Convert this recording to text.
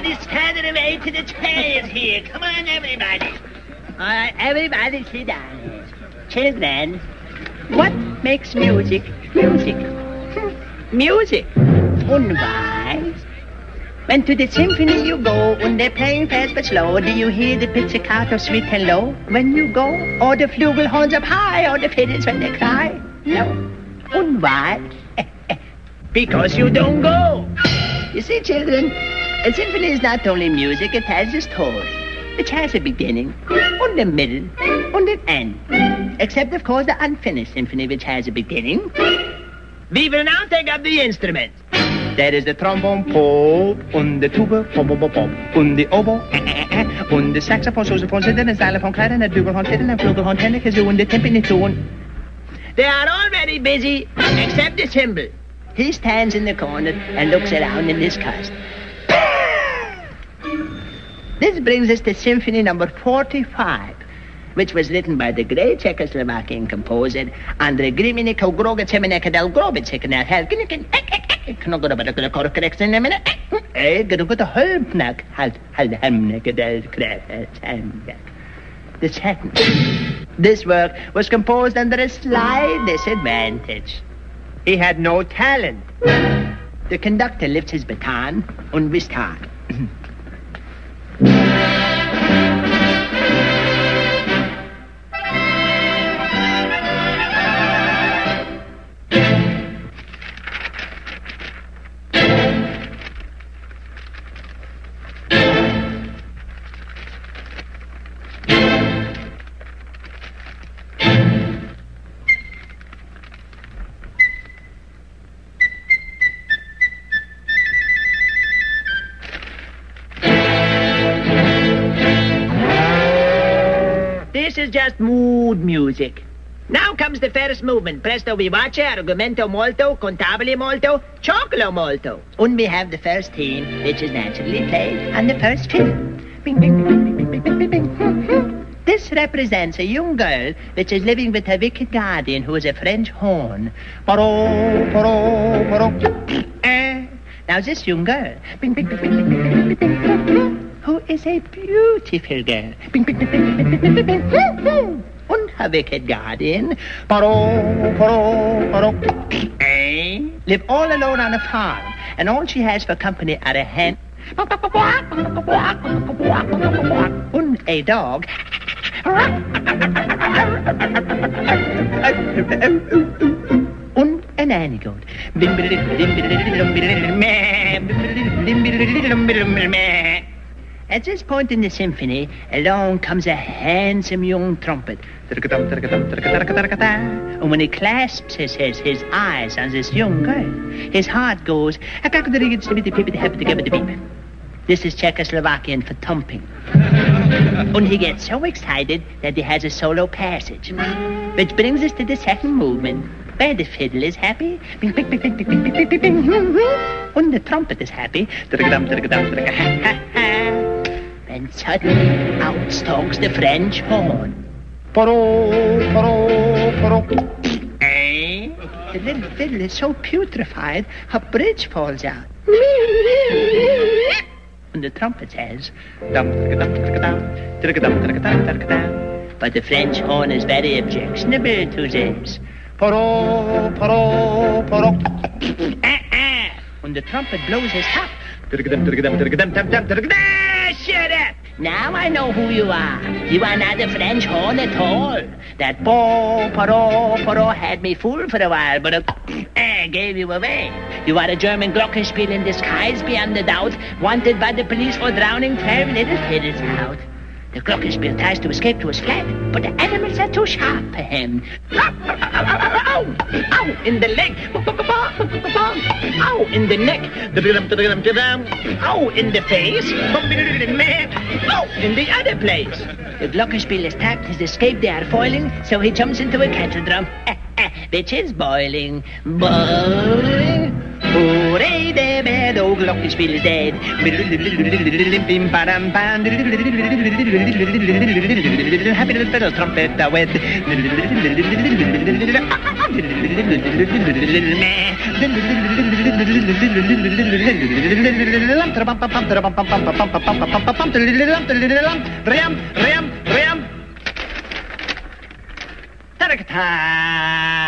Everybody stand away to the chairs here. Come on, everybody. All right, everybody sit down. Children, what makes music music? Music. And why? When to the symphony you go, and they're playing fast but slow, do you hear the pizzicato sweet and low when you go? Or the flugelhorns up high, or the fiddles when they cry? No. And why? Because you don't go. You see, children, a symphony is not only music, it has a story. It has a beginning, and a middle, and an end. Except, of course, the unfinished symphony, which has a beginning. We will now take up the instruments. There is the trombone, pop, and the tuba, pop, pop, pop, and the oboe, and the saxophone, sousaphone, and xylophone, clarinet, buglehorn, fiddle, and flugelhorn, tenor, kazoo, and the timpani, tune. They are all very busy, except the cymbal. He stands in the corner and looks around in disgust. This brings us to Symphony number 45, which was written by the great Czechoslovakian composer Andrei Griminik The second. This work was composed under a slight disadvantage. He had no talent. The conductor lifts his baton and we start. This is just mood music. Now comes the first movement. Presto vivace, argomento molto, contabile molto, chocolo molto. And we have the first theme, which is naturally played on the first fiddle. Bing, bing, bing, bing, bing, bing, bing, bing. This represents a young girl which is living with her wicked guardian, who is a French horn. Poro, poro, poro. Now this young girl, bing, bing, bing, bing, bing, bing, bing, bing, bing, who is a beautiful girl. Bing, bing, bing, bing, bing, bing, bing, bing, bing. And her wicked guardian, live all alone on a farm, and all she has for company are a hen and a dog and an nanny goat. At this point in the symphony, along comes a handsome young trumpet. And when he clasps his eyes on this young girl, his heart goes... This is Czechoslovakian for thumping. And he gets so excited that he has a solo passage. Which brings us to the second movement, where the fiddle is happy, and the trumpet is happy. And suddenly out stalks the French horn. The little fiddle is so putrefied, her bridge falls out. And the trumpet says... But the French horn is very objectionable to this. When the trumpet blows his top... Shut up! Now I know who you are. You are not a French horn at all. That poro had me fooled for a while, but gave you away. You are a German glockenspiel in disguise, beyond a doubt, wanted by the police for drowning 12 little fiddles out. The glockenspiel tries to escape to his flat, but the animals are too sharp for him. Ow! Ow! In the leg! Ow! In the neck! Ow! In the face! Ow! In the other place! The glockenspiel has tapped his escape they are foiling, so he jumps into a kettle drum, which is boiling. Boiling! Hooray, the meadow glockenspiel is dead. Happy little fiddle trumpet wed. Ram.